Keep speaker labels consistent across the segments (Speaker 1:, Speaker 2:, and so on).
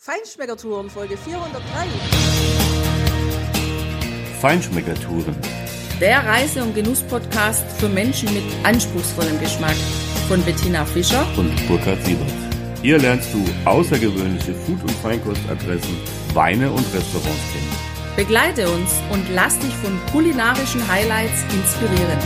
Speaker 1: Feinschmeckertouren, Folge 403.
Speaker 2: Feinschmeckertouren.
Speaker 3: Der Reise- und Genuss-Podcast für Menschen mit anspruchsvollem Geschmack von Bettina Fischer
Speaker 2: und Burkhard Siebert. Hier lernst du außergewöhnliche Food- und Feinkostadressen, Weine und Restaurants kennen.
Speaker 3: Begleite uns und lass dich von kulinarischen Highlights inspirieren.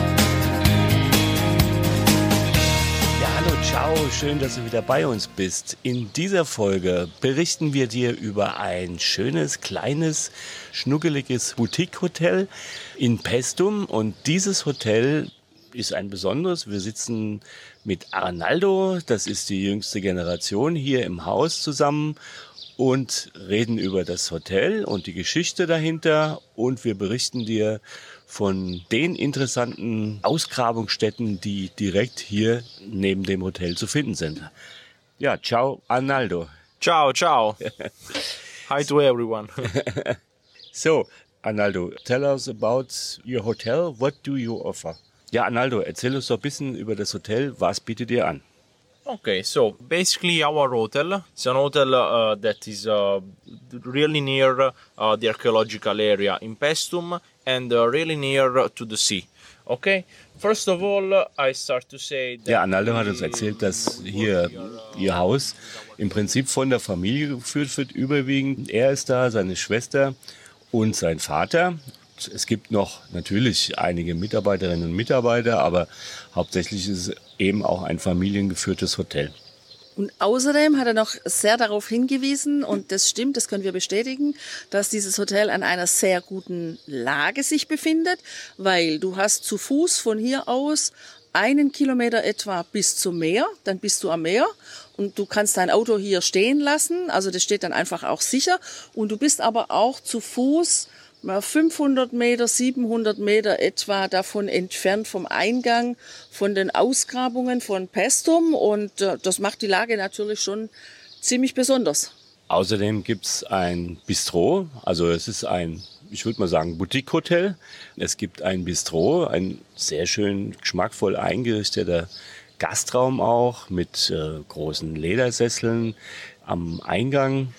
Speaker 2: Hallo, ciao, schön, dass du wieder bei uns bist. In dieser Folge berichten wir dir über ein schönes, kleines, schnuckeliges Boutique-Hotel in Paestum. Und dieses Hotel ist ein besonderes. Wir sitzen mit Arnaldo, das ist die jüngste Generation, hier im Haus zusammen und reden über das Hotel und die Geschichte dahinter. Und wir berichten dir von den interessanten Ausgrabungsstätten, die direkt hier neben dem Hotel zu finden sind. Ja, ciao, Arnaldo.
Speaker 4: Ciao, ciao. Hi to everyone.
Speaker 2: So, Arnaldo, tell us about your hotel. What do you offer? Ja, Arnaldo, erzähl uns doch ein bisschen über das Hotel. Was bietet ihr an?
Speaker 4: Okay, so basically our hotel is an hotel that is really near the archaeological area in Paestum and really near to the sea. Okay, first of all, I start to say that
Speaker 2: Ja, Arnaldo hat uns erzählt, dass hier ihr Haus im Prinzip von der Familie geführt wird, überwiegend. Er ist da, seine Schwester und sein Vater. Es gibt noch natürlich einige Mitarbeiterinnen und Mitarbeiter, aber hauptsächlich ist es eben auch ein familiengeführtes Hotel.
Speaker 1: Und außerdem hat er noch sehr darauf hingewiesen, und das stimmt, das können wir bestätigen, dass dieses Hotel an einer sehr guten Lage sich befindet, weil du hast zu Fuß von hier aus 1 Kilometer etwa bis zum Meer, dann bist du am Meer und du kannst dein Auto hier stehen lassen, also das steht dann einfach auch sicher, und du bist aber auch zu Fuß 500 Meter, 700 Meter etwa davon entfernt vom Eingang von den Ausgrabungen von Paestum, und das macht die Lage natürlich schon ziemlich besonders.
Speaker 2: Außerdem gibt es ein Bistro, also es ist ein, ich würde mal sagen, Boutique-Hotel. Es gibt ein Bistro, ein sehr schön geschmackvoll eingerichteter Gastraum auch mit großen Ledersesseln am Eingang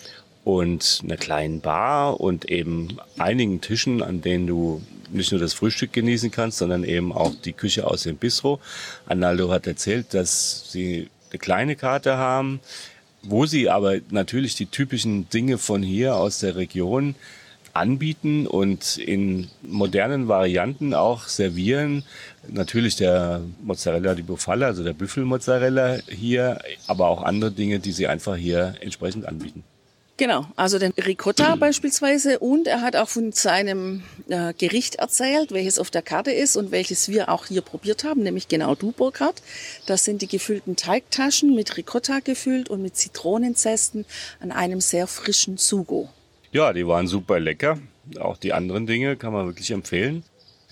Speaker 2: und einer kleinen Bar und eben einigen Tischen, an denen du nicht nur das Frühstück genießen kannst, sondern eben auch die Küche aus dem Bistro. Arnaldo hat erzählt, dass sie eine kleine Karte haben, wo sie aber natürlich die typischen Dinge von hier aus der Region anbieten und in modernen Varianten auch servieren. Natürlich der Mozzarella di Bufala, also der Büffelmozzarella hier, aber auch andere Dinge, die sie einfach hier entsprechend anbieten.
Speaker 1: Genau, also den Ricotta beispielsweise, und er hat auch von seinem Gericht erzählt, welches auf der Karte ist und welches wir auch hier probiert haben, nämlich genau du, Burkhard. Das sind die gefüllten Teigtaschen mit Ricotta gefüllt und mit Zitronenzesten an einem sehr frischen Sugo.
Speaker 2: Ja, die waren super lecker. Auch die anderen Dinge kann man wirklich empfehlen.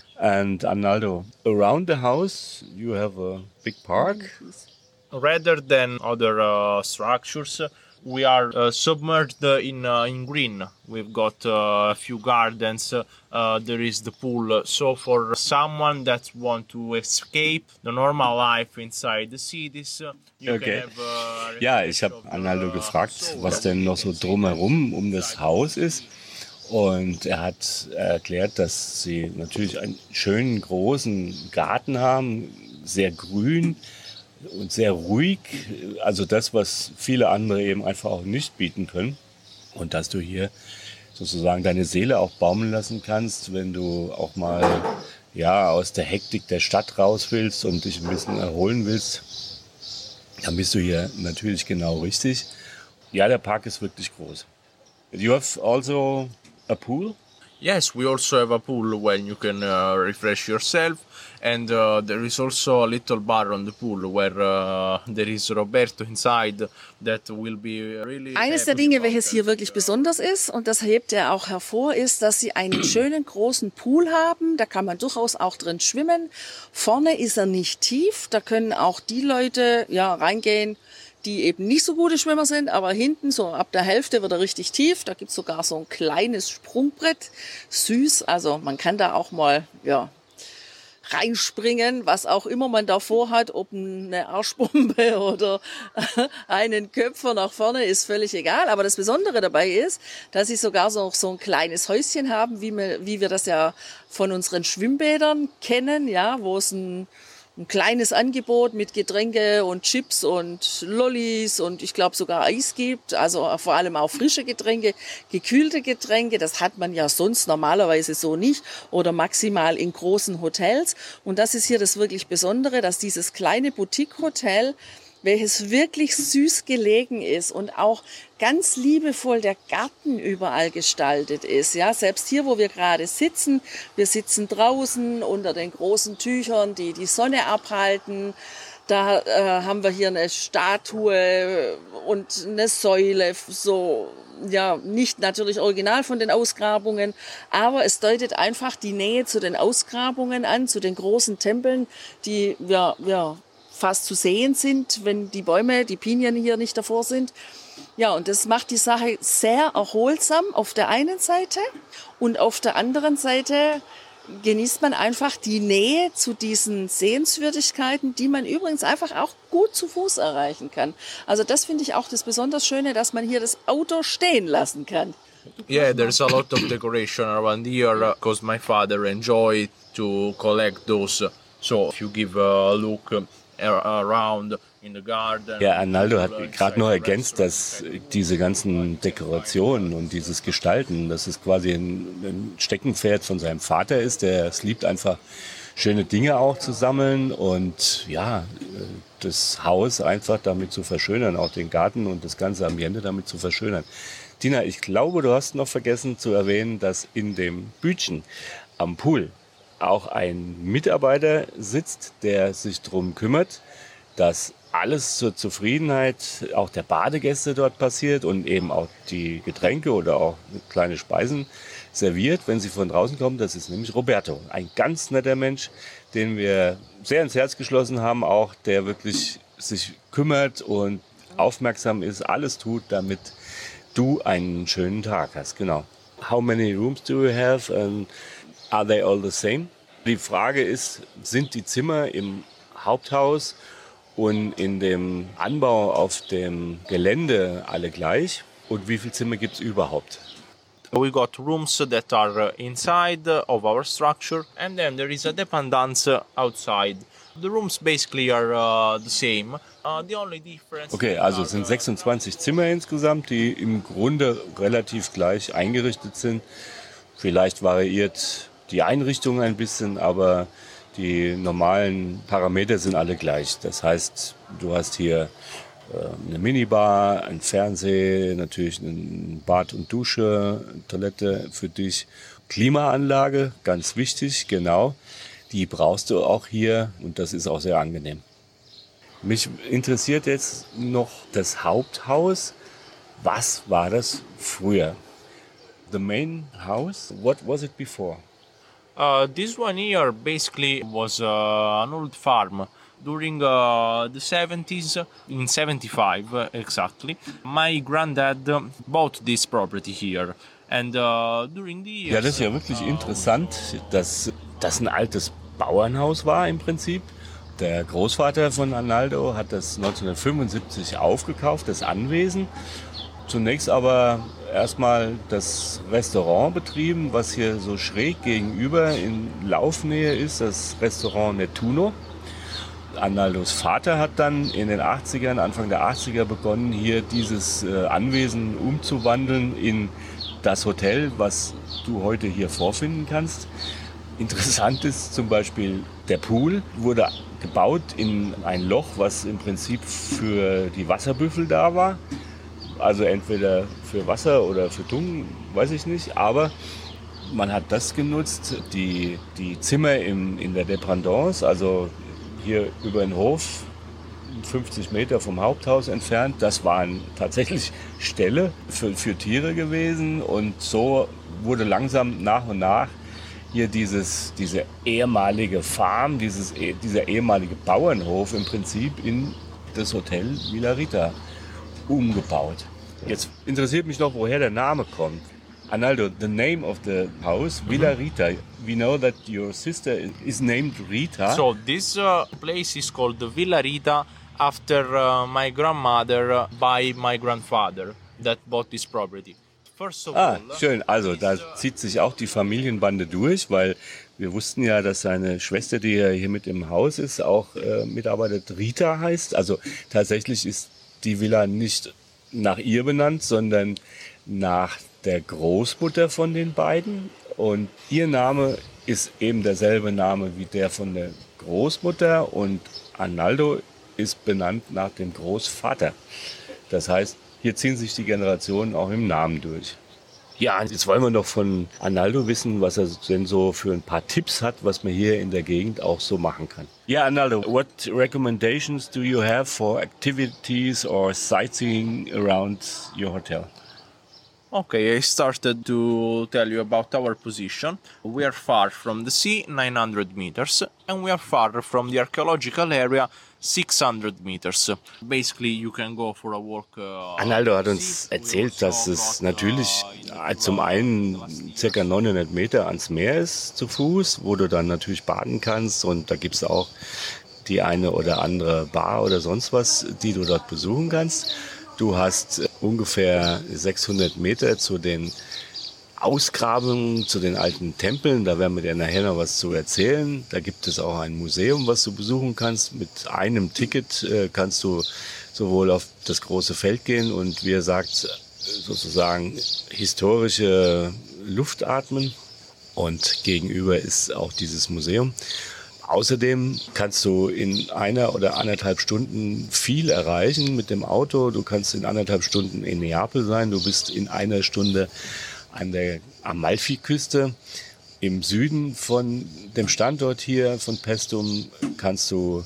Speaker 2: And Arnaldo, around the house you have a big park.
Speaker 4: rather than other structures, we are submerged in green. We've got a few gardens. There is the pool. So for someone that want to escape the normal life inside the cities, you
Speaker 2: Okay.
Speaker 4: can have.
Speaker 2: Ja, ich habe Arnaldo gefragt, was denn noch so drumherum um das Haus ist. Und er hat erklärt, dass sie natürlich einen schönen großen Garten haben, sehr grün und sehr ruhig. Also das, was viele andere eben einfach auch nicht bieten können. Und dass du hier sozusagen deine Seele auch baumeln lassen kannst, wenn du auch mal aus der Hektik der Stadt raus willst und dich ein bisschen erholen willst. Dann bist du hier natürlich genau richtig. Ja, der Park ist wirklich groß. You have also a pool?
Speaker 4: Yes, we also have a pool when you can refresh yourself, and there is also a little bar on the pool where there is Roberto inside that will be really.
Speaker 1: Eines der Dinge, welches hier wirklich besonders ist, und das hebt er auch hervor, ist, dass sie einen schönen großen Pool haben. Da kann man durchaus auch drin schwimmen. Vorne ist er nicht tief. Da können auch die Leute reingehen, die eben nicht so gute Schwimmer sind, aber hinten, so ab der Hälfte, wird er richtig tief. Da gibt's sogar so ein kleines Sprungbrett. Süß, also man kann da auch mal reinspringen, was auch immer man da vorhat, ob eine Arschbombe oder einen Köpfer nach vorne, ist völlig egal. Aber das Besondere dabei ist, dass sie sogar so ein kleines Häuschen haben, wie wir das ja von unseren Schwimmbädern kennen, ja, wo es ein kleines Angebot mit Getränke und Chips und Lollis und ich glaube sogar Eis gibt, also vor allem auch frische Getränke, gekühlte Getränke, das hat man ja sonst normalerweise so nicht oder maximal in großen Hotels. Und das ist hier das wirklich Besondere, dass dieses kleine Boutique-Hotel, welches wirklich süß gelegen ist und auch ganz liebevoll der Garten überall gestaltet ist. Ja, selbst hier, wo wir gerade sitzen, wir sitzen draußen unter den großen Tüchern, die die Sonne abhalten. Da haben wir hier eine Statue und eine Säule, so, ja, nicht natürlich original von den Ausgrabungen, aber es deutet einfach die Nähe zu den Ausgrabungen an, zu den großen Tempeln, die fast zu sehen sind, wenn die Bäume, die Pinien hier nicht davor sind. Ja, und das macht die Sache sehr erholsam auf der einen Seite und auf der anderen Seite genießt man einfach die Nähe zu diesen Sehenswürdigkeiten, die man übrigens einfach auch gut zu Fuß erreichen kann. Also das finde ich auch das besonders Schöne, dass man hier das Auto stehen lassen kann.
Speaker 4: Yeah, there's a lot of decoration around here because my father enjoyed to collect those. So if you give a look around in the garden.
Speaker 2: Ja, Arnaldo hat gerade noch ergänzt, dass diese ganzen Dekorationen und dieses Gestalten, dass es quasi ein Steckenpferd von seinem Vater ist, der es liebt einfach schöne Dinge auch zu sammeln und ja, das Haus einfach damit zu verschönern, auch den Garten und das ganze Ambiente damit zu verschönern. Tina, ich glaube, du hast noch vergessen zu erwähnen, dass in dem Bütchen am Pool auch ein Mitarbeiter sitzt, der sich darum kümmert, dass alles zur Zufriedenheit auch der Badegäste dort passiert und eben auch die Getränke oder auch kleine Speisen serviert, wenn sie von draußen kommen. Das ist nämlich Roberto, ein ganz netter Mensch, den wir sehr ins Herz geschlossen haben, auch der wirklich sich kümmert und aufmerksam ist, alles tut, damit du einen schönen Tag hast. Genau. How many rooms do you have and are they all the same? Die Frage ist, sind die Zimmer im Haupthaus und in dem Anbau auf dem Gelände alle gleich? Und wie viele Zimmer gibt es überhaupt?
Speaker 4: We got rooms that are inside of our structure and then there is a dependance outside. The rooms basically are the same. The only difference.
Speaker 2: Okay, also es sind 26 Zimmer insgesamt, die im Grunde relativ gleich eingerichtet sind. Vielleicht variiert die Einrichtung ein bisschen, aber die normalen Parameter sind alle gleich. Das heißt, du hast hier eine Minibar, ein Fernseher, natürlich ein Bad und Dusche, Toilette für dich, Klimaanlage, ganz wichtig, genau. Die brauchst du auch hier und das ist auch sehr angenehm. Mich interessiert jetzt noch das Haupthaus. Was war das früher? The main house, what was it before?
Speaker 4: This one here basically was an old farm. During the 70s, in 75 exactly, my granddad bought this property here. And during the years,
Speaker 2: ja, das ist ja wirklich interessant, dass das ein altes Bauernhaus war im Prinzip. Der Großvater von Arnaldo hat das 1975 aufgekauft, das Anwesen. Zunächst aber erstmal das Restaurant betrieben, was hier so schräg gegenüber in Laufnähe ist, das Restaurant Nettuno. Arnaldos Vater hat dann in den 80ern, Anfang der 80er begonnen, hier dieses Anwesen umzuwandeln in das Hotel, was du heute hier vorfinden kannst. Interessant ist zum Beispiel, der Pool wurde gebaut in ein Loch, was im Prinzip für die Wasserbüffel da war. Also entweder für Wasser oder für Dung, weiß ich nicht. Aber man hat das genutzt, die Zimmer in der Dependance, also hier über den Hof, 50 Meter vom Haupthaus entfernt. Das waren tatsächlich Ställe für Tiere gewesen. Und so wurde langsam nach und nach hier diese ehemalige Farm, dieser ehemalige Bauernhof im Prinzip in das Hotel Villa Rita umgebaut. Jetzt interessiert mich noch, woher der Name kommt. Arnaldo, the name of the house, Villa Rita. We know that your sister is named Rita.
Speaker 4: So this place is called the Villa Rita after my grandmother by my grandfather that bought this property. First of all,
Speaker 2: Schön. Also da zieht sich auch die Familienbande durch, weil wir wussten ja, dass seine Schwester, die ja hier mit im Haus ist, auch mitarbeitet, Rita heißt. Also tatsächlich ist die Villa nicht nach ihr benannt, sondern nach der Großmutter von den beiden. Und ihr Name ist eben derselbe Name wie der von der Großmutter und Arnaldo ist benannt nach dem Großvater. Das heißt, hier ziehen sich die Generationen auch im Namen durch. Ja, jetzt wollen wir noch von Arnaldo wissen, was er denn so für ein paar Tipps hat, was man hier in der Gegend auch so machen kann. Ja, Arnaldo, what recommendations do you have for activities or sightseeing around your hotel?
Speaker 4: Okay, I started to tell you about our position. We are far from the sea, 900 meters, and we are far from the archaeological area, 600 meters. Basically, you can go for a walk.
Speaker 2: Arnaldo hat uns erzählt, dass es natürlich zum einen circa 900 Meter ans Meer ist zu Fuß, wo du dann natürlich baden kannst und da gibt es auch die eine oder andere Bar oder sonst was, die du dort besuchen kannst. Du hast ungefähr 600 Meter zu den Ausgrabungen, zu den alten Tempeln. Da werden wir dir nachher noch was zu erzählen. Da gibt es auch ein Museum, was du besuchen kannst. Mit einem Ticket kannst du sowohl auf das große Feld gehen und wie er sagt, sozusagen historische Luft atmen. Und gegenüber ist auch dieses Museum. Außerdem kannst du in 1 oder 1,5 Stunden viel erreichen mit dem Auto. Du kannst in 1,5 Stunden in Neapel sein. Du bist in 1 Stunde an der Amalfiküste. Im Süden von dem Standort hier von Paestum kannst du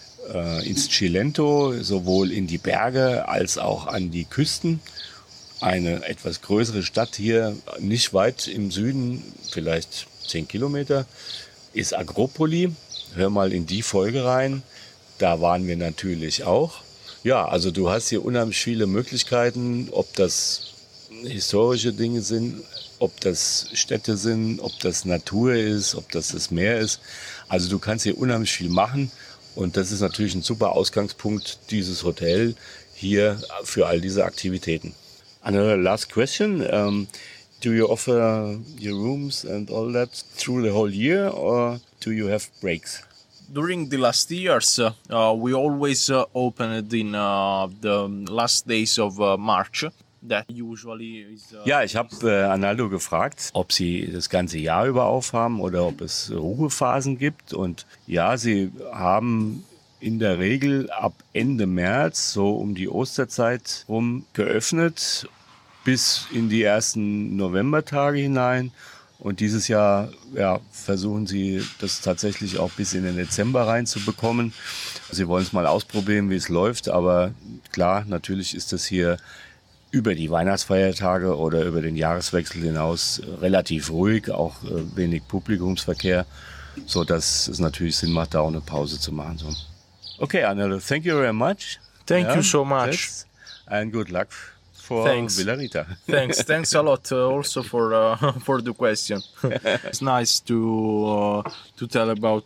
Speaker 2: ins Cilento, sowohl in die Berge als auch an die Küsten. Eine etwas größere Stadt hier, nicht weit im Süden, vielleicht 10 Kilometer, ist Agropoli. Hör mal in die Folge rein. Da waren wir natürlich auch. Ja, also du hast hier unheimlich viele Möglichkeiten, ob das historische Dinge sind, ob das Städte sind, ob das Natur ist, ob das Meer ist. Also du kannst hier unheimlich viel machen und das ist natürlich ein super Ausgangspunkt, dieses Hotel hier für all diese Aktivitäten. Another last question. Do you offer your rooms and all that through the whole year or do you have breaks?
Speaker 4: During the last years, we always opened in the last days of March. That usually is,
Speaker 2: ja, ich habe Arnaldo gefragt, ob sie das ganze Jahr über aufhaben oder ob es Ruhephasen gibt. Und ja, sie haben in der Regel ab Ende März, so um die Osterzeit rum, geöffnet bis in die ersten Novembertage hinein. Und dieses Jahr versuchen sie das tatsächlich auch bis in den Dezember reinzubekommen. Sie wollen es mal ausprobieren, wie es läuft. Aber klar, natürlich ist das hier über die Weihnachtsfeiertage oder über den Jahreswechsel hinaus relativ ruhig, auch wenig Publikumsverkehr, sodass es natürlich Sinn macht, da auch eine Pause zu machen. So. Okay, Arnaldo, thank you very much.
Speaker 4: Thank you so much.
Speaker 2: And good luck for Villa Rita.
Speaker 4: Thanks a lot also for the question. It's nice to tell about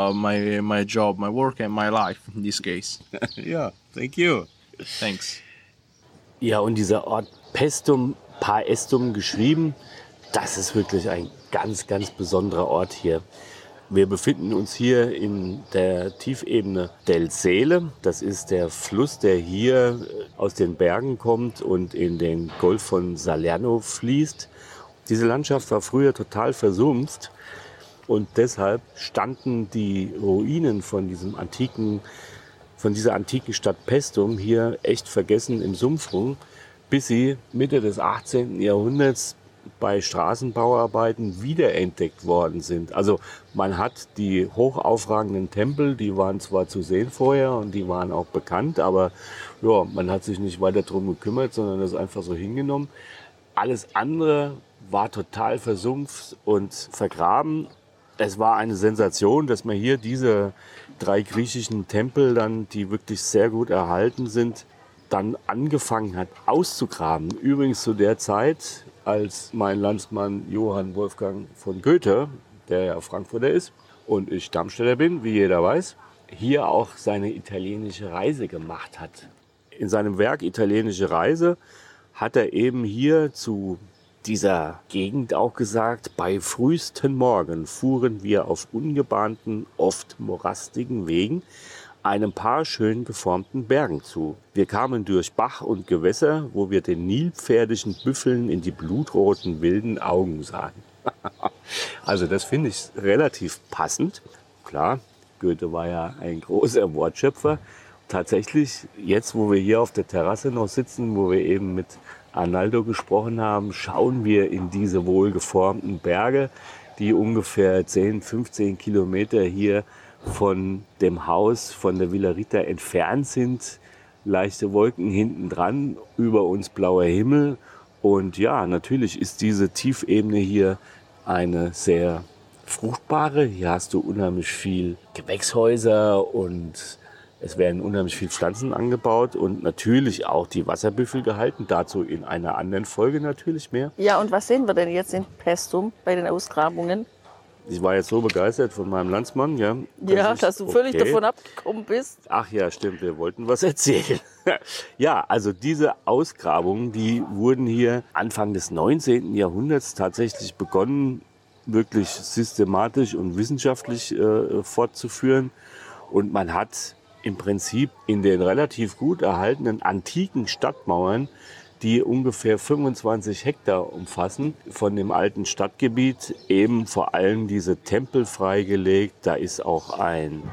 Speaker 4: my job, my work and my life in this case.
Speaker 2: Yeah, thank you.
Speaker 4: Thanks.
Speaker 2: Ja, und dieser Ort Paestum geschrieben, das ist wirklich ein ganz, ganz besonderer Ort hier. Wir befinden uns hier in der Tiefebene del Sele. Das ist der Fluss, der hier aus den Bergen kommt und in den Golf von Salerno fließt. Diese Landschaft war früher total versumpft und deshalb standen die Ruinen von dieser antiken Stadt Paestum hier echt vergessen im Sumpf rum, bis sie Mitte des 18. Jahrhunderts bei Straßenbauarbeiten wiederentdeckt worden sind. Also man hat die hochaufragenden Tempel, die waren zwar zu sehen vorher und die waren auch bekannt, aber ja, man hat sich nicht weiter drum gekümmert, sondern das einfach so hingenommen. Alles andere war total versumpft und vergraben. Es war eine Sensation, dass man hier diese 3 griechischen Tempel dann, die wirklich sehr gut erhalten sind, dann angefangen hat auszugraben. Übrigens zu der Zeit, als mein Landsmann Johann Wolfgang von Goethe, der ja Frankfurter ist und ich Darmstädter bin, wie jeder weiß, hier auch seine italienische Reise gemacht hat. In seinem Werk Italienische Reise hat er eben hier zu dieser Gegend auch gesagt, bei frühesten Morgen fuhren wir auf ungebahnten, oft morastigen Wegen einem paar schön geformten Bergen zu. Wir kamen durch Bach und Gewässer, wo wir den nilpferdischen Büffeln in die blutroten wilden Augen sahen. Also das finde ich relativ passend. Klar, Goethe war ja ein großer Wortschöpfer. Tatsächlich, jetzt wo wir hier auf der Terrasse noch sitzen, wo wir eben mit Arnaldo gesprochen haben, schauen wir in diese wohlgeformten Berge, die ungefähr 10, 15 Kilometer hier von dem Haus, von der Villa Rita entfernt sind. Leichte Wolken hinten dran, über uns blauer Himmel. Und ja, natürlich ist diese Tiefebene hier eine sehr fruchtbare. Hier hast du unheimlich viel Gewächshäuser und es werden unheimlich viele Pflanzen angebaut und natürlich auch die Wasserbüffel gehalten. Dazu in einer anderen Folge natürlich mehr.
Speaker 1: Ja, und was sehen wir denn jetzt in Pestum bei den Ausgrabungen?
Speaker 2: Ich war jetzt so begeistert von meinem Landsmann, ja.
Speaker 1: Dass du völlig davon abgekommen bist.
Speaker 2: Ach ja, stimmt, wir wollten was erzählen. Ja, also diese Ausgrabungen, die wurden hier Anfang des 19. Jahrhunderts tatsächlich begonnen, wirklich systematisch und wissenschaftlich fortzuführen. Und man hat im Prinzip in den relativ gut erhaltenen antiken Stadtmauern, die ungefähr 25 Hektar umfassen, von dem alten Stadtgebiet eben vor allem diese Tempel freigelegt. Da ist auch ein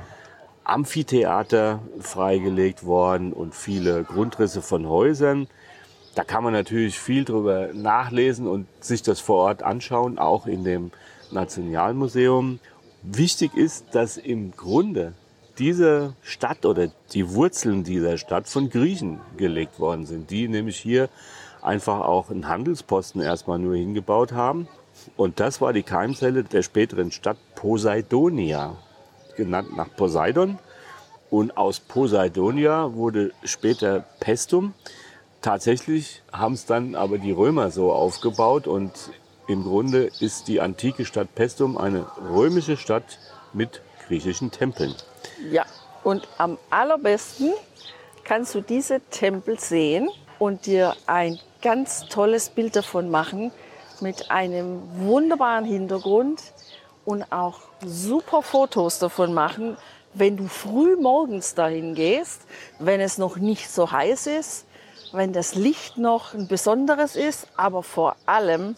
Speaker 2: Amphitheater freigelegt worden und viele Grundrisse von Häusern. Da kann man natürlich viel drüber nachlesen und sich das vor Ort anschauen, auch in dem Nationalmuseum. Wichtig ist, dass im Grunde diese Stadt oder die Wurzeln dieser Stadt von Griechen gelegt worden sind, die nämlich hier einfach auch einen Handelsposten erstmal nur hingebaut haben. Und das war die Keimzelle der späteren Stadt Poseidonia, genannt nach Poseidon. Und aus Poseidonia wurde später Pestum. Tatsächlich haben es dann aber die Römer so aufgebaut und im Grunde ist die antike Stadt Pestum eine römische Stadt mit griechischen Tempeln.
Speaker 1: Ja, und am allerbesten kannst du diese Tempel sehen und dir ein ganz tolles Bild davon machen mit einem wunderbaren Hintergrund und auch super Fotos davon machen, wenn du früh morgens dahin gehst, wenn es noch nicht so heiß ist, wenn das Licht noch ein besonderes ist, aber vor allem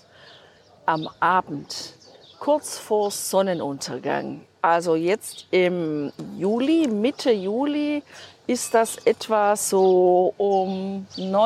Speaker 1: am Abend, kurz vor Sonnenuntergang. Also jetzt im Juli, Mitte Juli, ist das etwa so um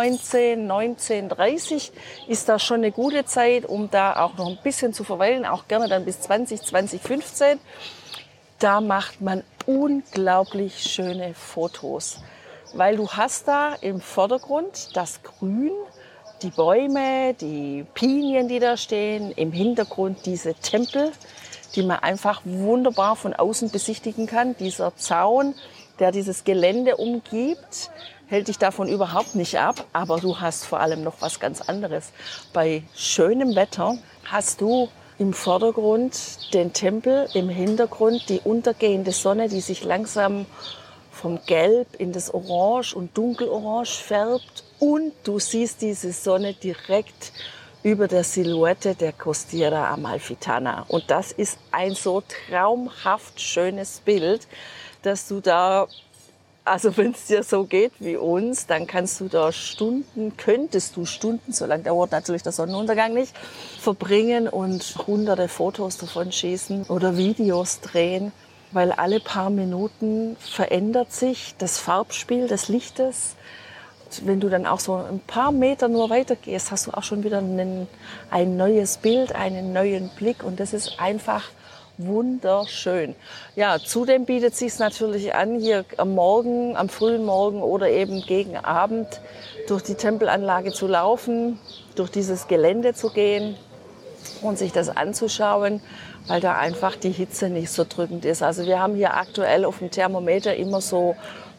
Speaker 1: 19:30 ist das schon eine gute Zeit, um da auch noch ein bisschen zu verweilen, auch gerne dann bis 20:15. Da macht man unglaublich schöne Fotos, weil du hast da im Vordergrund das Grün, die Bäume, die Pinien, die da stehen, im Hintergrund diese Tempel, die man einfach wunderbar von außen besichtigen kann. Dieser Zaun, der dieses Gelände umgibt, hält dich davon überhaupt nicht ab. Aber du hast vor allem noch was ganz anderes. Bei schönem Wetter hast du im Vordergrund den Tempel, im Hintergrund die untergehende Sonne, die sich langsam vom Gelb in das Orange und Dunkelorange färbt. Und du siehst diese Sonne direkt über der Silhouette der Costiera Amalfitana. Und das ist ein so traumhaft schönes Bild, dass du da, also wenn es dir so geht wie uns, dann könntest du Stunden, so lange dauert natürlich der Sonnenuntergang nicht, verbringen und hunderte Fotos davon schießen oder Videos drehen, weil alle paar Minuten verändert sich das Farbspiel des Lichtes. Wenn du dann auch so ein paar Meter nur weiter gehst, hast du auch schon wieder ein neues Bild, einen neuen Blick und das ist einfach wunderschön. Ja, zudem bietet es sich natürlich an, hier am frühen Morgen oder eben gegen Abend durch die Tempelanlage zu laufen, durch dieses Gelände zu gehen und sich das anzuschauen, weil da einfach die Hitze nicht so drückend ist. Also wir haben hier aktuell auf dem Thermometer immer so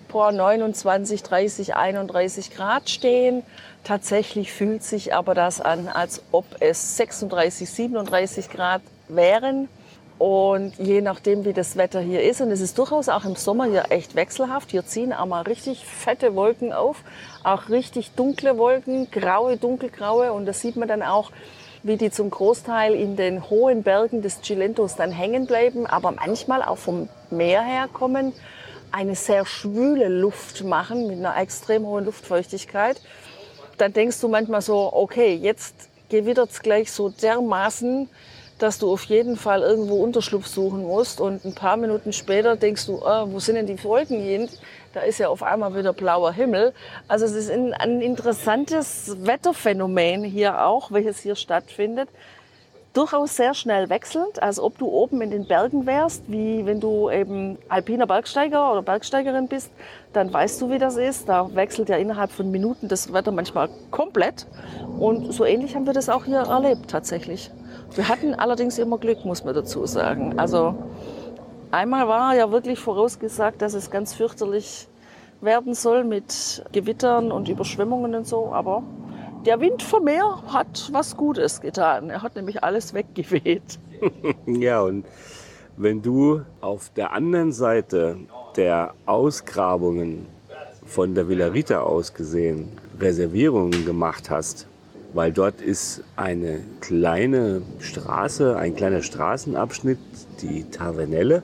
Speaker 1: 29, 30, 31 Grad stehen. Tatsächlich fühlt sich aber das an, als ob es 36, 37 Grad wären. Und je nachdem, wie das Wetter hier ist, und es ist durchaus auch im Sommer hier echt wechselhaft, hier ziehen auch mal richtig fette Wolken auf, auch richtig dunkle Wolken, graue, dunkelgraue, und das sieht man dann auch, wie die zum Großteil in den hohen Bergen des Cilentos dann hängen bleiben, aber manchmal auch vom Meer her kommen, eine sehr schwüle Luft machen mit einer extrem hohen Luftfeuchtigkeit. Dann denkst du manchmal so, okay, jetzt gewittert es gleich so dermaßen, dass du auf jeden Fall irgendwo Unterschlupf suchen musst. Und ein paar Minuten später denkst du, wo sind denn die Wolken hin? Da ist ja auf einmal wieder blauer Himmel. Also es ist ein interessantes Wetterphänomen hier auch, welches hier stattfindet. Durchaus sehr schnell wechselnd, als ob du oben in den Bergen wärst, wie wenn du eben alpiner Bergsteiger oder Bergsteigerin bist, dann weißt du, wie das ist. Da wechselt ja innerhalb von Minuten das Wetter manchmal komplett. Und so ähnlich haben wir das auch hier erlebt tatsächlich. Wir hatten allerdings immer Glück, muss man dazu sagen. Also einmal war ja wirklich vorausgesagt, dass es ganz fürchterlich werden soll mit Gewittern und Überschwemmungen und so. Aber der Wind vom Meer hat was Gutes getan. Er hat nämlich alles weggeweht.
Speaker 2: Ja, und wenn du auf der anderen Seite der Ausgrabungen von der Villa Rita aus gesehen Reservierungen gemacht hast, weil dort ist eine kleine Straße, ein kleiner Straßenabschnitt, die Tavernelle,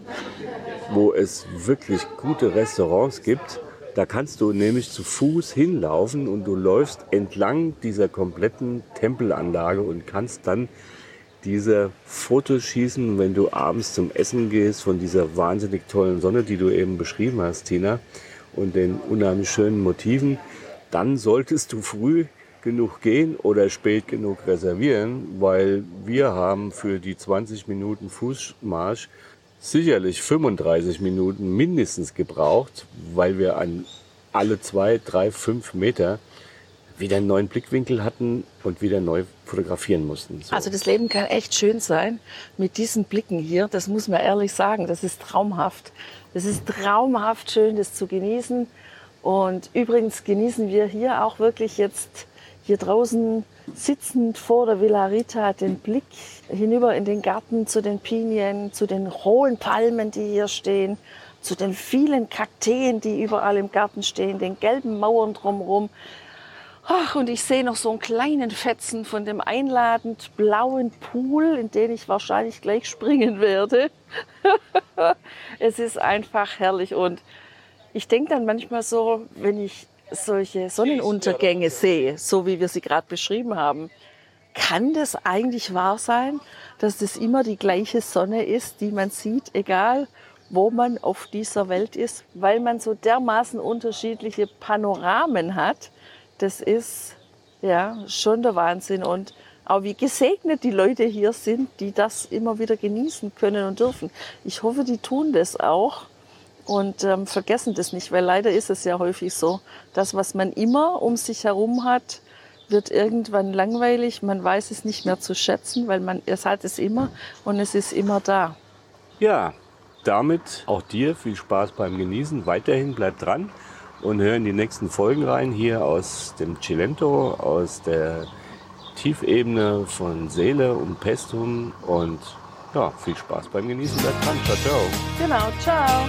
Speaker 2: wo es wirklich gute Restaurants gibt. Da kannst du nämlich zu Fuß hinlaufen und du läufst entlang dieser kompletten Tempelanlage und kannst dann diese Fotos schießen, wenn du abends zum Essen gehst von dieser wahnsinnig tollen Sonne, die du eben beschrieben hast, Tina, und den unheimlich schönen Motiven. Dann solltest du früh genug gehen oder spät genug reservieren, weil wir haben für die 20 Minuten Fußmarsch sicherlich 35 Minuten mindestens gebraucht, weil wir an alle 2, 3, 5 Meter wieder einen neuen Blickwinkel hatten und wieder neu fotografieren mussten. So.
Speaker 1: Also das Leben kann echt schön sein mit diesen Blicken hier, das muss man ehrlich sagen, das ist traumhaft. Das ist traumhaft schön, das zu genießen. Und übrigens genießen wir hier auch wirklich jetzt hier draußen sitzend vor der Villa Rita den Blick hinüber in den Garten zu den Pinien, zu den hohen Palmen, die hier stehen, zu den vielen Kakteen, die überall im Garten stehen, den gelben Mauern drumherum. Ach, und ich sehe noch so einen kleinen Fetzen von dem einladend blauen Pool, in den ich wahrscheinlich gleich springen werde. Es ist einfach herrlich und ich denke dann manchmal so, wenn ich solche Sonnenuntergänge sehe, so wie wir sie gerade beschrieben haben, kann das eigentlich wahr sein, dass das immer die gleiche Sonne ist, die man sieht, egal wo man auf dieser Welt ist, weil man so dermaßen unterschiedliche Panoramen hat. Das ist ja schon der Wahnsinn und auch wie gesegnet die Leute hier sind, die das immer wieder genießen können und dürfen. Ich hoffe, die tun das auch. Und vergessen das nicht, weil leider ist es ja häufig so, das, was man immer um sich herum hat, wird irgendwann langweilig. Man weiß es nicht mehr zu schätzen, weil es hat es immer und es ist immer da.
Speaker 2: Ja, damit auch dir viel Spaß beim Genießen. Weiterhin bleib dran und hör in die nächsten Folgen rein, hier aus dem Cilento, aus der Tiefebene von Seele und Pestum. Und ja, viel Spaß beim Genießen. Bleib dran. Ciao, ciao.
Speaker 1: Genau, ciao.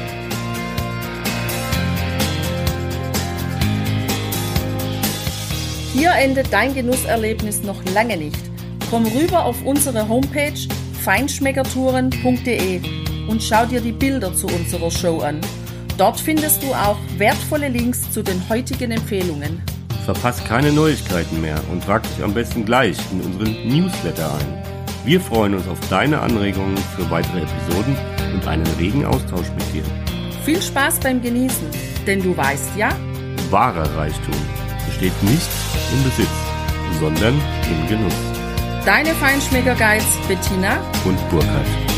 Speaker 3: Hier endet dein Genusserlebnis noch lange nicht. Komm rüber auf unsere Homepage feinschmeckertouren.de und schau dir die Bilder zu unserer Show an. Dort findest du auch wertvolle Links zu den heutigen Empfehlungen.
Speaker 2: Verpasst keine Neuigkeiten mehr und trag dich am besten gleich in unseren Newsletter ein. Wir freuen uns auf deine Anregungen für weitere Episoden und einen regen Austausch mit dir.
Speaker 3: Viel Spaß beim Genießen, denn du weißt ja,
Speaker 2: wahrer Reichtum besteht nicht im Besitz, sondern im Genuss.
Speaker 3: Deine Feinschmecker-Guides Bettina
Speaker 2: und Burkhard.